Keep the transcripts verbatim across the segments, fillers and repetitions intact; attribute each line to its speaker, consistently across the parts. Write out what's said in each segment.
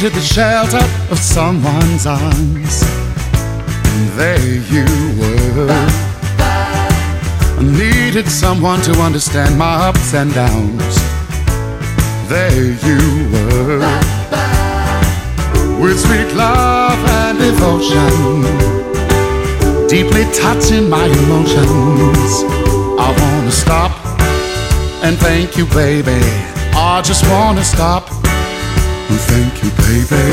Speaker 1: needed the shelter of someone's arms, and there you were. I needed someone to understand my ups and downs. There you were, with sweet love and devotion, deeply touching my emotions. I wanna stop and thank you, baby. I just wanna stop and thank you, baby.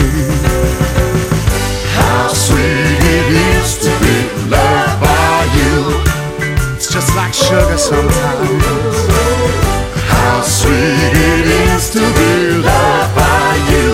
Speaker 1: How sweet it is to be loved by you. It's just like sugar sometimes. How sweet it is to be loved by you.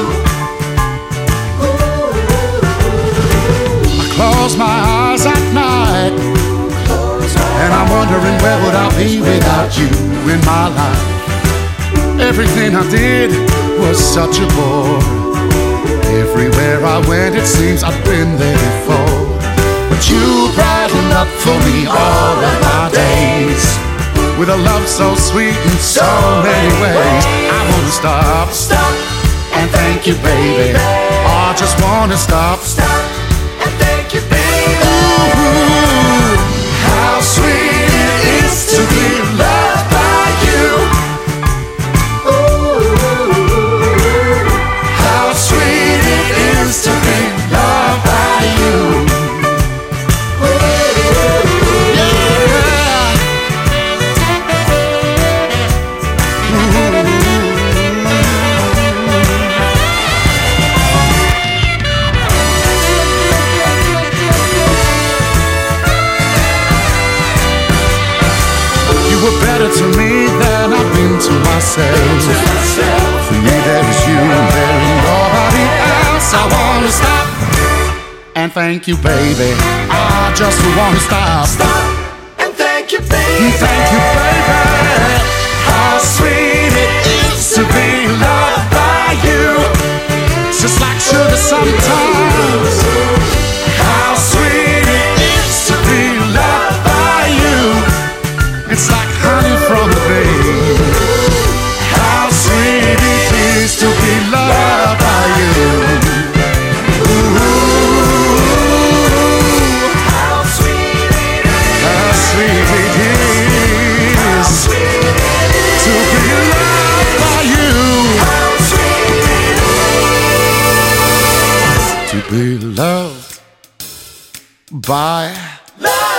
Speaker 1: I close my eyes at night, and I'm wondering where would I be without you in my life. Everything I did was such a bore. Everywhere I went it seems I've been there before. But you brightened up for me all of my days, with a love so sweet in so many ways. I wanna stop, stop and thank you, baby. I just wanna stop, stop and thank you, baby. Ooh, how sweet it is to be loved by you. To be loved by you. Yeah. You were better to me than I've been to myself. For me there is you and there ain't nobody else. I wanna stop and thank you, baby. I just wanna stop. Stop and thank you, baby. Thank you, baby. How sweet it is to be loved by you. It's just like sugar sometimes. How sweet it is to be loved by you. It's like honey from a bee. How sweet it is to be loved by you. To be loved by love.